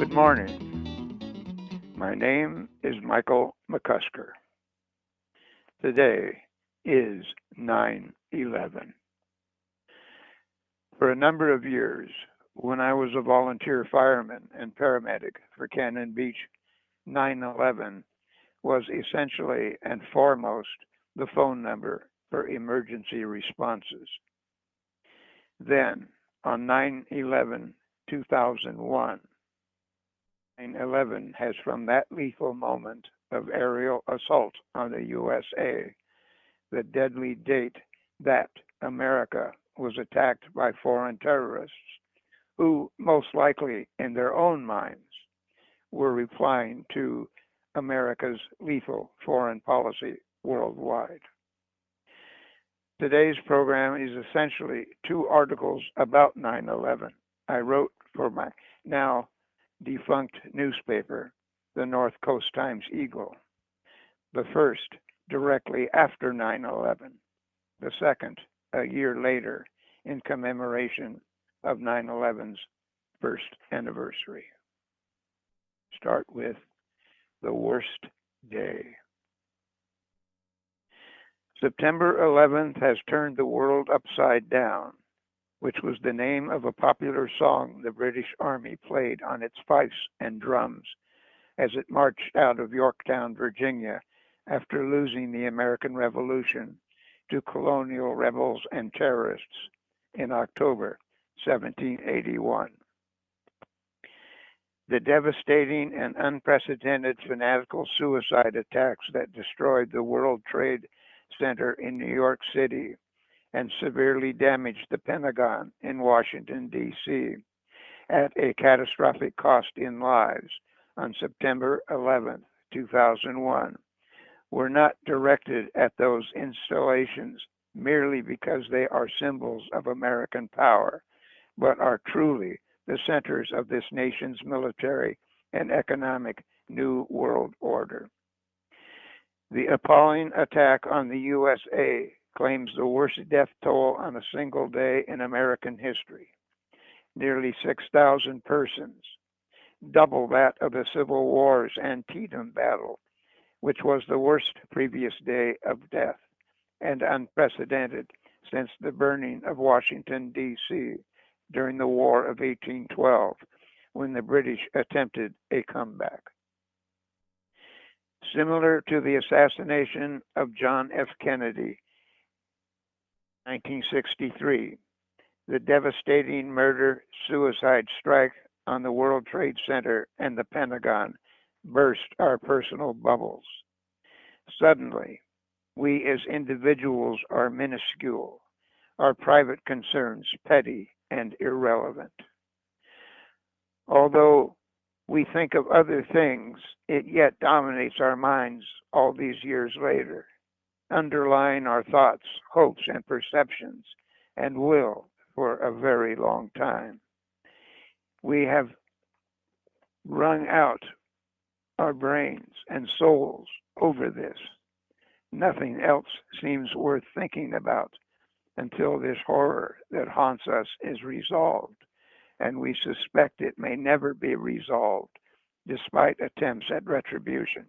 Good morning. My name is Michael McCusker. Today is 9/11. For a number of years, when I was a volunteer fireman and paramedic for Cannon Beach, 9/11 was essentially and foremost the phone number for emergency responses. Then, on 9/11 2001, 9/11 has from that lethal moment of aerial assault on the USA, the deadly date that America was attacked by foreign terrorists who, most likely in their own minds, were replying to America's lethal foreign policy worldwide. Today's program is essentially two articles about 9/11 I wrote for my now defunct newspaper, the North Coast Times Eagle. The first directly after 9/11, the second a year later in commemoration of 9/11's first anniversary. Start with the worst day. September 11th has turned the world upside down, which was the name of a popular song the British Army played on its fifes and drums as it marched out of Yorktown, Virginia, after losing the American Revolution to colonial rebels and terrorists in October 1781. The devastating and unprecedented fanatical suicide attacks that destroyed the World Trade Center in New York City and severely damaged the Pentagon in Washington, D.C., at a catastrophic cost in lives on September 11, 2001, were not directed at those installations merely because they are symbols of American power, but are truly the centers of this nation's military and economic new world order. The appalling attack on the USA claims the worst death toll on a single day in American history, nearly 6,000 persons, double that of the Civil War's Antietam battle, which was the worst previous day of death and unprecedented since the burning of Washington, D.C. during the War of 1812, when the British attempted a comeback. Similar to the assassination of John F. Kennedy in 1963, the devastating murder suicide strike on the World Trade Center and the Pentagon burst our personal bubbles. Suddenly, we as individuals are minuscule, our private concerns petty and irrelevant. Although we think of other things, it yet dominates our minds all these years later, underlying our thoughts, hopes, and perceptions, and will for a very long time. We have wrung out our brains and souls over this. Nothing else seems worth thinking about until this horror that haunts us is resolved, and we suspect it may never be resolved despite attempts at retribution.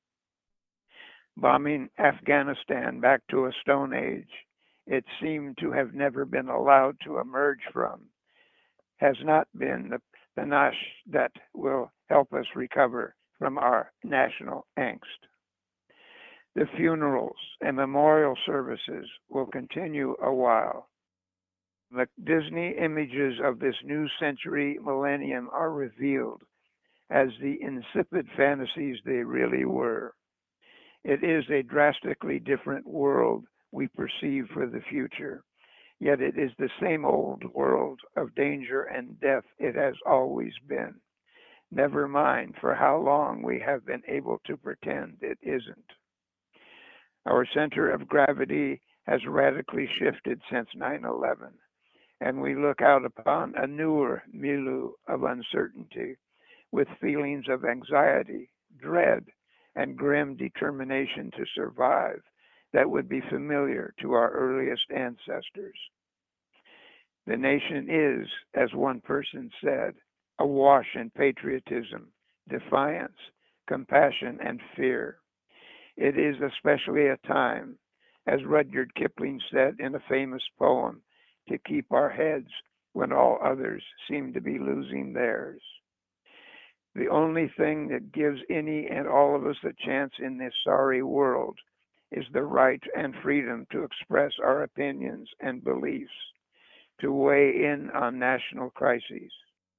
Bombing Afghanistan back to a stone age it seemed to have never been allowed to emerge from has not been the panache that will help us recover from our national angst. The funerals and memorial services will continue a while. The Disney images of this new century millennium are revealed as the insipid fantasies they really were. It is a drastically different world we perceive for the future, yet it is the same old world of danger and death it has always been. Never mind for how long we have been able to pretend it isn't. Our center of gravity has radically shifted since 9/11, and we look out upon a newer milieu of uncertainty with feelings of anxiety, dread, and grim determination to survive that would be familiar to our earliest ancestors. The nation is, as one person said, awash in patriotism, defiance, compassion, and fear. It is especially a time, as Rudyard Kipling said in a famous poem, to keep our heads when all others seem to be losing theirs. The only thing that gives any and all of us a chance in this sorry world is the right and freedom to express our opinions and beliefs, to weigh in on national crises.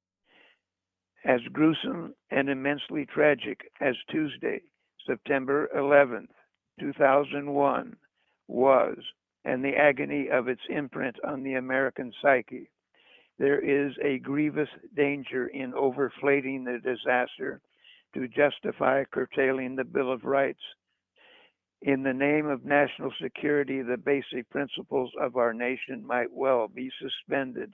As gruesome and immensely tragic as Tuesday, September 11th, 2001, was, and the agony of its imprint on the American psyche, there is a grievous danger in overflating the disaster to justify curtailing the Bill of Rights. In the name of national security, the basic principles of our nation might well be suspended.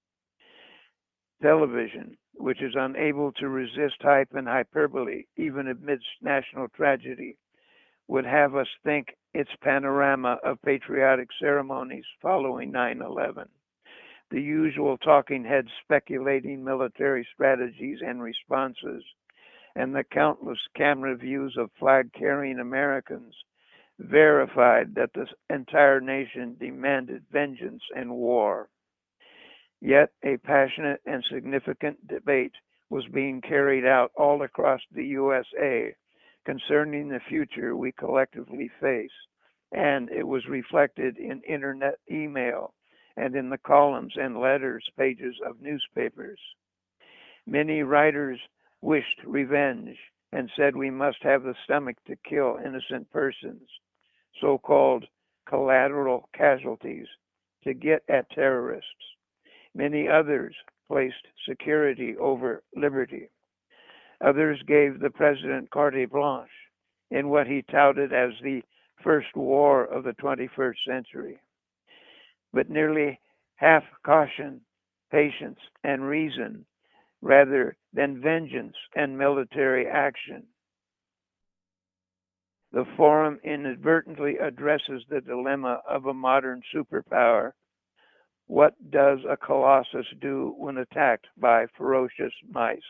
Television, which is unable to resist hype and hyperbole, even amidst national tragedy, would have us think its panorama of patriotic ceremonies following 9/11, the usual talking heads speculating military strategies and responses, and the countless camera views of flag carrying Americans verified that the entire nation demanded vengeance and war. Yet a passionate and significant debate was being carried out all across the USA concerning the future we collectively face, and it was reflected in internet email and in the columns and letters pages of newspapers. Many writers wished revenge and said we must have the stomach to kill innocent persons, so called collateral casualties, to get at terrorists. Many others placed security over liberty. Others gave the president carte blanche in what he touted as the first war of the 21st century. But nearly half caution, patience, and reason rather than vengeance and military action. The forum inadvertently addresses the dilemma of a modern superpower. What does a colossus do when attacked by ferocious mice?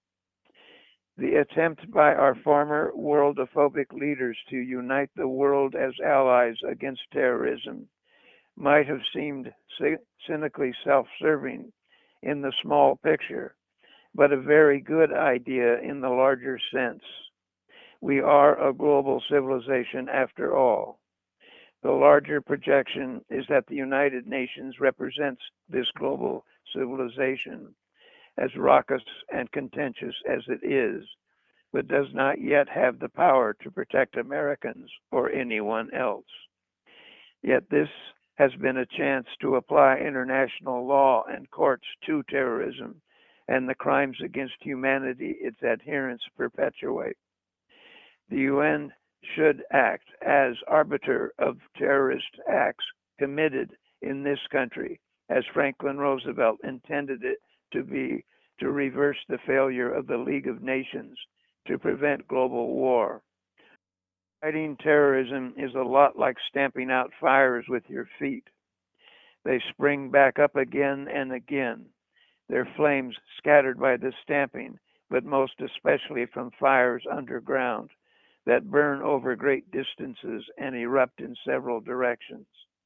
The attempt by our former worldophobic leaders to unite the world as allies against terrorism might have seemed cynically self-serving in the small picture, but a very good idea in the larger sense. We are a global civilization after all. The larger projection is that the United Nations represents this global civilization, as raucous and contentious as it is, but does not yet have the power to protect Americans or anyone else. Yet this has been a chance to apply international law and courts to terrorism and the crimes against humanity its adherents perpetuate. The UN should act as arbiter of terrorist acts committed in this country, as Franklin Roosevelt intended it to be, to reverse the failure of the League of Nations to prevent global war. Fighting terrorism is a lot like stamping out fires with your feet. They spring back up again and again, their flames scattered by the stamping, but most especially from fires underground that burn over great distances and erupt in several directions.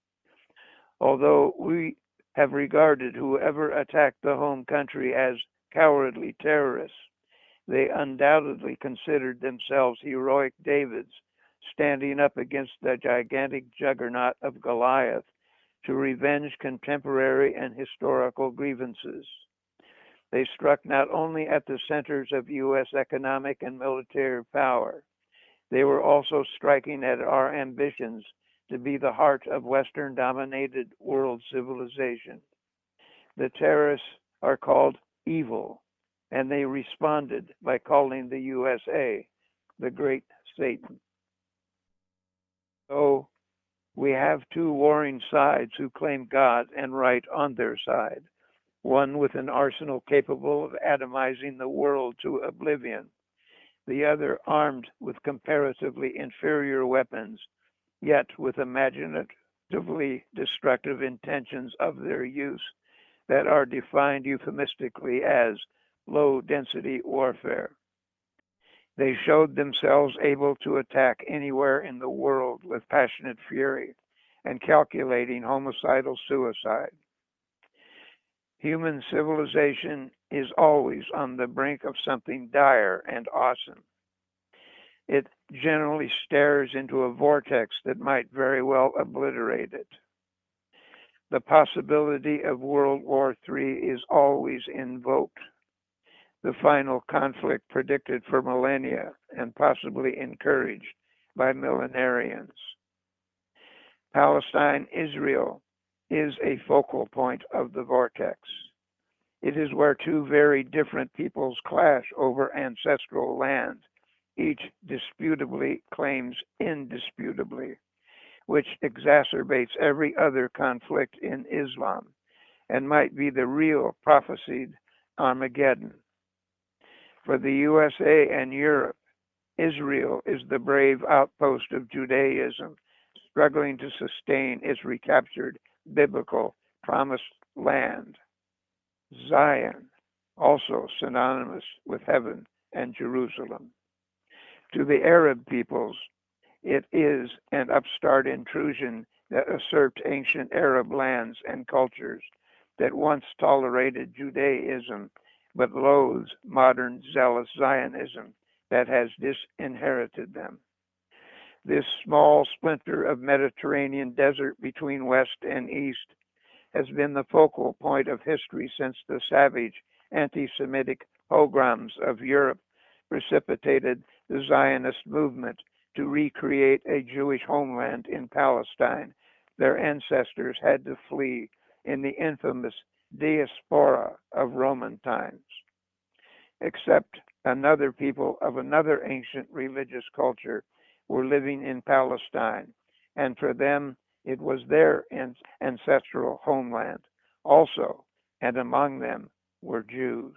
Although we have regarded whoever attacked the home country as cowardly terrorists, they undoubtedly considered themselves heroic Davids standing up against the gigantic juggernaut of Goliath to revenge contemporary and historical grievances. They struck not only at the centers of U.S. economic and military power, they were also striking at our ambitions to be the heart of Western dominated world civilization. The terrorists are called evil, and they responded by calling the USA the Great Satan. So we have two warring sides who claim God and right on their side, one with an arsenal capable of atomizing the world to oblivion, the other armed with comparatively inferior weapons, yet with imaginatively destructive intentions of their use that are defined euphemistically as low-density warfare. They showed themselves able to attack anywhere in the world with passionate fury and calculating homicidal suicide. Human civilization is always on the brink of something dire and awesome. It generally stares into a vortex that might very well obliterate it. The possibility of World War III is always invoked. The final conflict predicted for millennia and possibly encouraged by millenarians. Palestine, Israel is a focal point of the vortex. It is where two very different peoples clash over ancestral land. Each disputably claims indisputably, which exacerbates every other conflict in Islam and might be the real prophesied Armageddon. For the USA and Europe, Israel is the brave outpost of Judaism, struggling to sustain its recaptured biblical promised land. Zion, also synonymous with heaven and Jerusalem. To the Arab peoples, it is an upstart intrusion that usurped ancient Arab lands and cultures that once tolerated Judaism but loathes modern zealous Zionism that has disinherited them. This small splinter of Mediterranean desert between West and East has been the focal point of history since the savage anti-Semitic pogroms of Europe precipitated the Zionist movement to recreate a Jewish homeland in Palestine. Their ancestors had to flee in the infamous diaspora of Roman times. Except another people of another ancient religious culture were living in Palestine, and for them it was their ancestral homeland also, and among them were Jews.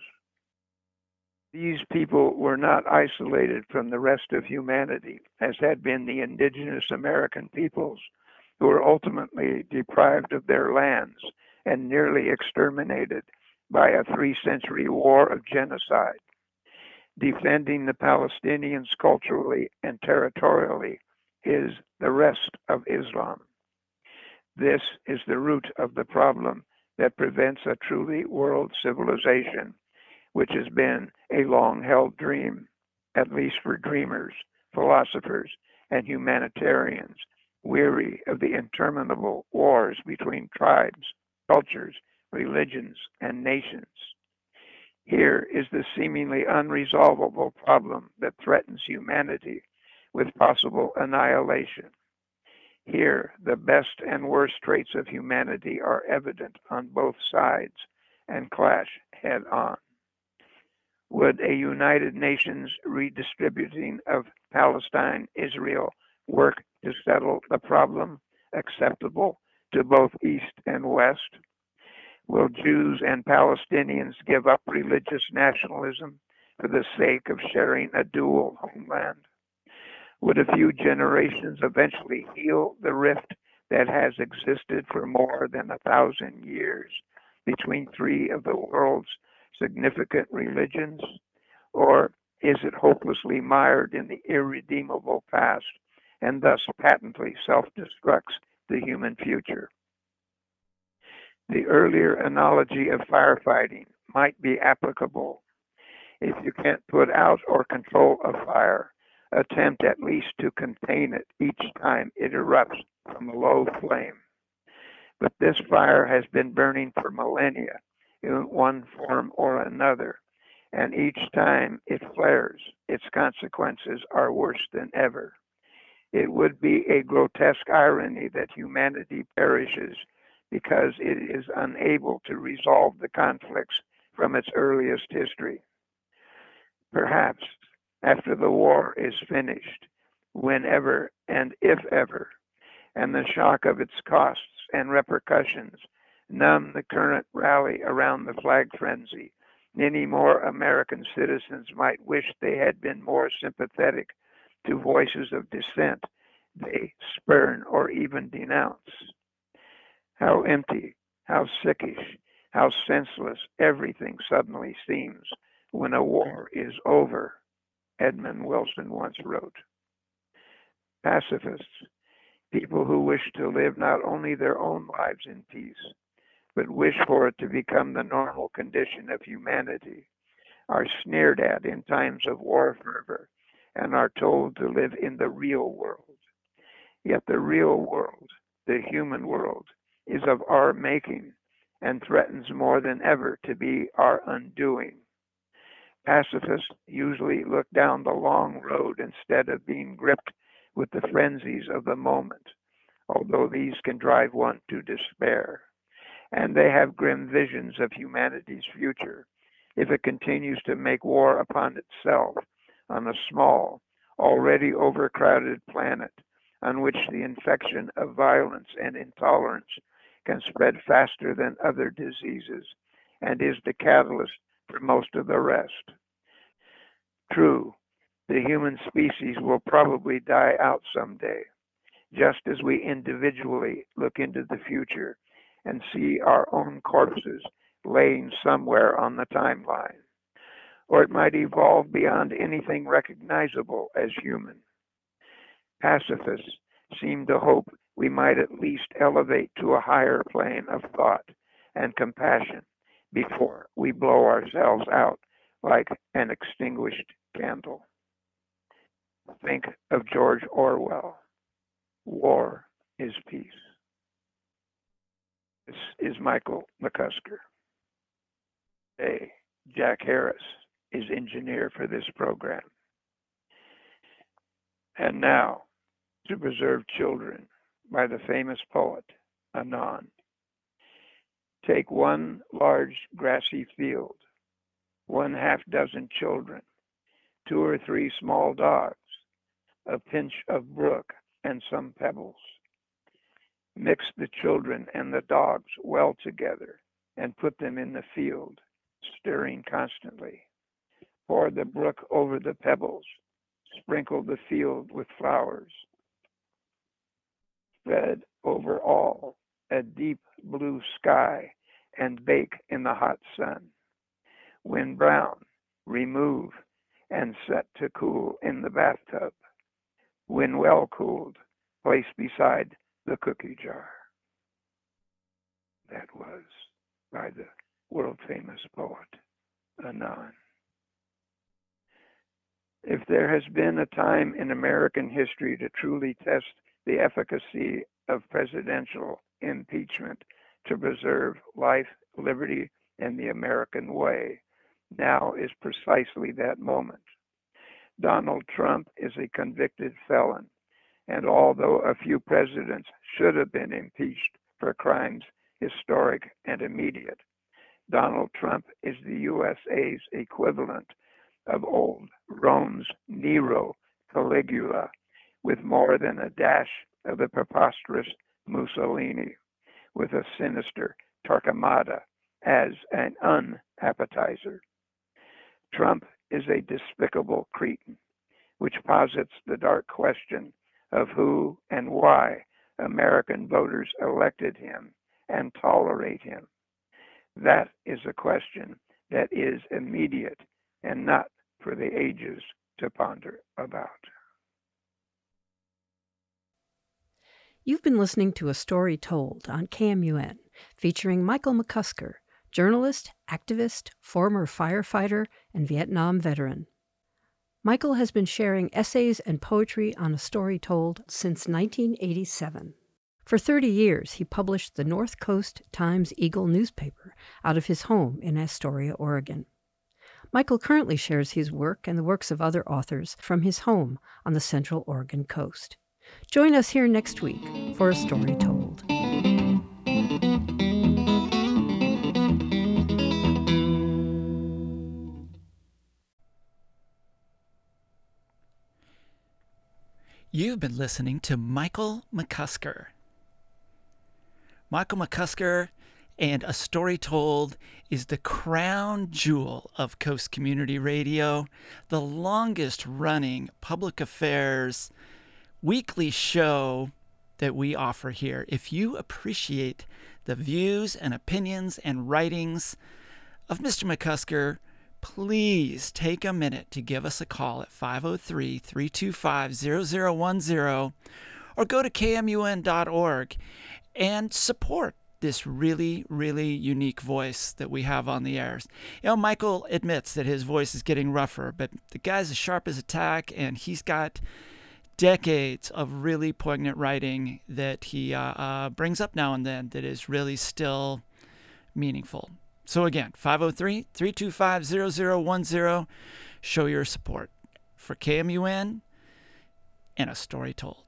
These people were not isolated from the rest of humanity, as had been the indigenous American peoples, who were ultimately deprived of their lands and nearly exterminated by a 3-century war of genocide. Defending the Palestinians culturally and territorially is the rest of Islam. This is the root of the problem that prevents a truly world civilization, which has been a long-held dream, at least for dreamers, philosophers, and humanitarians, weary of the interminable wars between tribes, cultures, religions, and nations. Here is the seemingly unresolvable problem that threatens humanity with possible annihilation. Here, the best and worst traits of humanity are evident on both sides and clash head on. Would a United Nations redistributing of Palestine, Israel work to settle the problem acceptable to both East and West? Will Jews and Palestinians give up religious nationalism for the sake of sharing a dual homeland? Would a few generations eventually heal the rift that has existed for more than 1,000 years between three of the world's significant religions? Or is it hopelessly mired in the irredeemable past and thus patently self-destructs the human future? The earlier analogy of firefighting might be applicable. If you can't put out or control a fire, attempt at least to contain it each time it erupts from a low flame. But this fire has been burning for millennia in one form or another, and each time it flares, its consequences are worse than ever. It would be a grotesque irony that humanity perishes because it is unable to resolve the conflicts from its earliest history. Perhaps after the war is finished, whenever and if ever, and the shock of its costs and repercussions numb the current rally around the flag frenzy, many more American citizens might wish they had been more sympathetic to voices of dissent they spurn or even denounce. How empty, how sickish, how senseless everything suddenly seems when a war is over, Edmund Wilson once wrote. Pacifists, people who wish to live not only their own lives in peace, but wish for it to become the normal condition of humanity, are sneered at in times of war fervor and are told to live in the real world. Yet the real world, the human world, is of our making and threatens more than ever to be our undoing. Pacifists usually look down the long road instead of being gripped with the frenzies of the moment, although these can drive one to despair. And they have grim visions of humanity's future if it continues to make war upon itself on a small, already overcrowded planet on which the infection of violence and intolerance can spread faster than other diseases and is the catalyst for most of the rest. True, the human species will probably die out someday, just as we individually look into the future and see our own corpses laying somewhere on the timeline. Or it might evolve beyond anything recognizable as human. Pacifists seem to hope we might at least elevate to a higher plane of thought and compassion before we blow ourselves out like an extinguished candle. Think of George Orwell. War is peace. This is Michael McCusker. Hey, Jack Harris is engineer for this program. And now, To Preserve Children by the famous poet Anon. Take one large grassy field, 1/2 dozen children, 2 or 3 small dogs, a pinch of brook and some pebbles. Mix the children and the dogs well together and put them in the field, stirring constantly. Pour the brook over the pebbles. Sprinkle the field with flowers. Spread over all a deep blue sky and bake in the hot sun. When brown, remove and set to cool in the bathtub. When well cooled, place beside the cookie jar. That was by the world famous poet Anon. If there has been a time in American history to truly test the efficacy of presidential impeachment to preserve life, liberty, and the American way, now is precisely that moment. Donald Trump is a convicted felon, and although a few presidents should have been impeached for crimes historic and immediate, Donald Trump is the USA's equivalent of old Rome's Nero Caligula, with more than a dash of the preposterous Mussolini, with a sinister Torquemada as an unappetizer. Trump is a despicable cretin, which posits the dark question of who and why American voters elected him and tolerate him. That is a question that is immediate and not for the ages to ponder about. You've been listening to A Story Told on KMUN, featuring Michael McCusker, journalist, activist, former firefighter, and Vietnam veteran. Michael has been sharing essays and poetry on A Story Told since 1987. For 30 years, he published the North Coast Times-Eagle newspaper out of his home in Astoria, Oregon. Michael currently shares his work and the works of other authors from his home on the Central Oregon coast. Join us here next week for A Story Told. You've been listening to Michael McCusker. Michael McCusker and A Story Told is the crown jewel of Coast Community Radio, the longest running public affairs weekly show that we offer here. If you appreciate the views and opinions and writings of Mr. McCusker, please take a minute to give us a call at 503-325-0010 or go to kmun.org and support this really, really unique voice that we have on the airs. Michael admits that his voice is getting rougher, but the guy's as sharp as a tack, and he's got decades of really poignant writing that he brings up now and then that is really still meaningful. So again, 503-325-0010. Show your support for KMUN and A Story Told.